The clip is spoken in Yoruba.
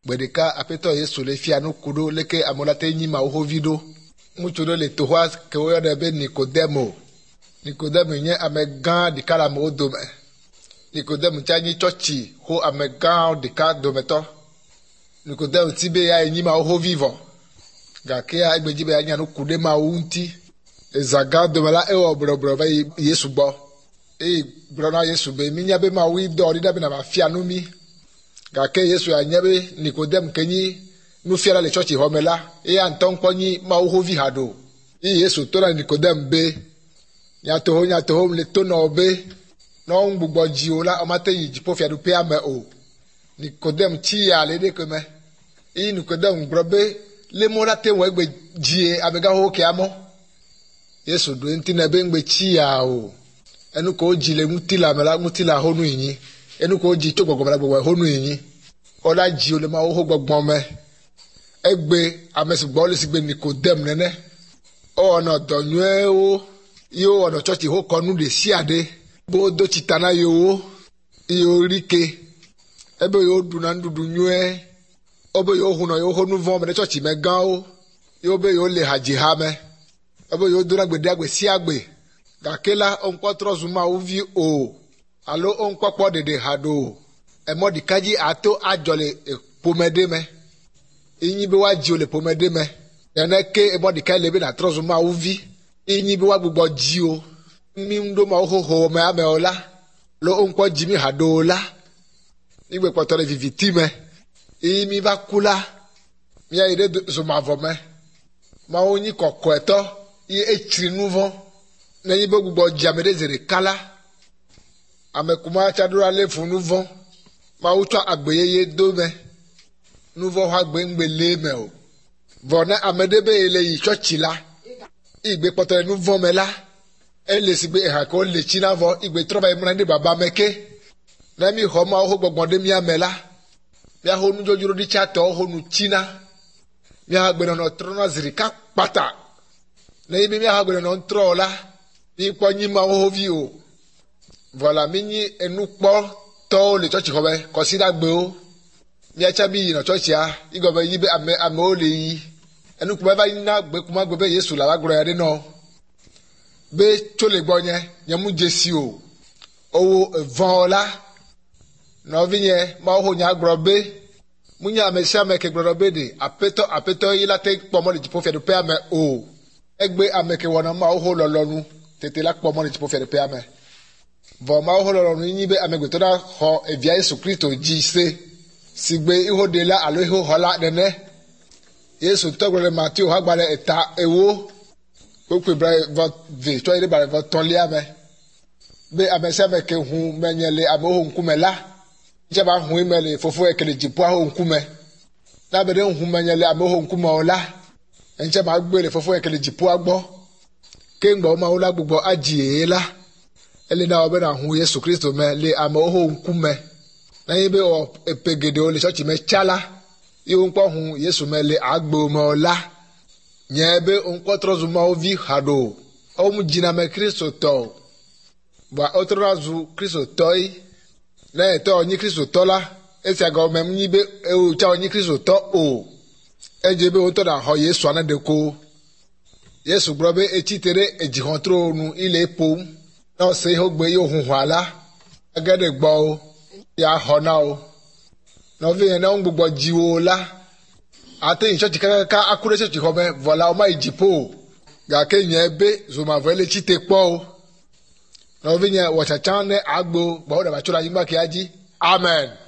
Bedeka apeto Yesu le fia no kudo leke amolate nyima oho vido. Mutudo le tohwa ke wo de be Nikodemo. Nikodemo nye amegan di kala mo dome. Nikodemo chanyi chochi ho amegan di ka dometo. Nikodemo tibe ya nyima oho vivo. Gake ya egbejibe ya nya no kude ma unti. Ezaga domela ewo bro ba Yesu gbo. Brona Yesu be minya be ma wi do ri da be na ma fia no mi. Gake Yesu ya nyabe Nikodem kenyi nu fiala le church homela anton konyi ma ohovi hado Yesu to na Nikodem be nya to ho le to no be no ngbugbo ji o la o mate yi jipo fia do pe ame o Nikodem chi ya le de keme Nikodem grobe le mo la te wo egbe ji abega ho ke amo Yesu do nti na be ngbe chi ya o enu ko ji le mutila honu yin enu ko ji to gbogbo gbogbo honu yin ola ji o le ma ho gbogbo me egbe amesigbo le sigbe Nikodem nene o na donye o yo ono church ho konu de siade bo do chitana yo rike ebe yo du na ndudu nyue obo yo hu no yo honu von me church me gan o yo be yo le haji ha me ebe yo do na gbede agbe si agbe gakela onko trozuma uvi o alo onkwakpo dede hado emodi kaji ato ajole pomede me inyi be wa ji ole pomede me eneke emodi kai lebe na trozuma uvi inyi be wa gbugbo ji o mi ndo ma hoho me ame ola lo onkwo ji mi hado la igbe potore viviti me imi ba kula mi ire zuma vo me ma onyi kokko eto i echiri nuvo na yibe gbugbo ji amede zere kala amekuma chadura le fun nuvo ma uto agbeyeye do me nuvo ha gbe ngbe le me o vona amedebe ele yi chochila igbe potore nuvo me la ele sigbe ha ko le china vo igbe troba imra ndi baba meke na mi ho ma ho gbogbon mi amela mi ho nu jojuro di chato ho nu china mi ha gbe no trona zirika pata na ibi mi ha gbe no ntrola mi ponyi ma ho vi o voilà minyi enukpo to le church ko be consider gbe o mi acha bi no church ya igo be yi be ame o le yi enukpo ba na gbe kuma gbe be Yesu la wa gro ya de no be chole gbonye nyamu jesi o owo vola no vinye ma ho nya gro be munya mesia meke gro be de apeto ila te pomo le jipo fe do pe ame o egbe ameke wona ma ho lolonu tete la pomo le jipo fe do pe ame voma hololo nyi be amegbeto da ho evia Yesu Kristo ji se sigbe iho de la alo iho hola dene Yesu togore Matthew ha gbale eta ewo pope bra va ve to ire ba va tonlia me be amese me ke hu menyele amo nkumela je ba hu imele fofo ekele jipo ho nkume na be de hu menyele amo nkume ola enche ma gbele fofo ekele jipo agbo ke ngba o ma ola gbogbo aji ela ele na obena hu Yesu Kristo me le ama oho nkume na yibe o epegede o le church me chala iwo npo hu Yesu me le agbo me ola nyebe onko trozuma ovi hado o mu jina me Kristo to ba otrozu Kristo toy na to onyi Kristo tola esi aga o mem nyibe e o cha onyi Kristo to o ejebe o to da ho Yesu anadeko Yesu grobe echitere ejihontro nu ile pom no se ho gbe yo hun wala agede gbo ya hona o no vi na ngbugbo jiwo la ate in church ka akure church ho me vola o ma ijipo ga ke yen be zo ma vele chite po o no vi yen wo cha chan ne agbo gbo da ba chura yin ba ki aji amen.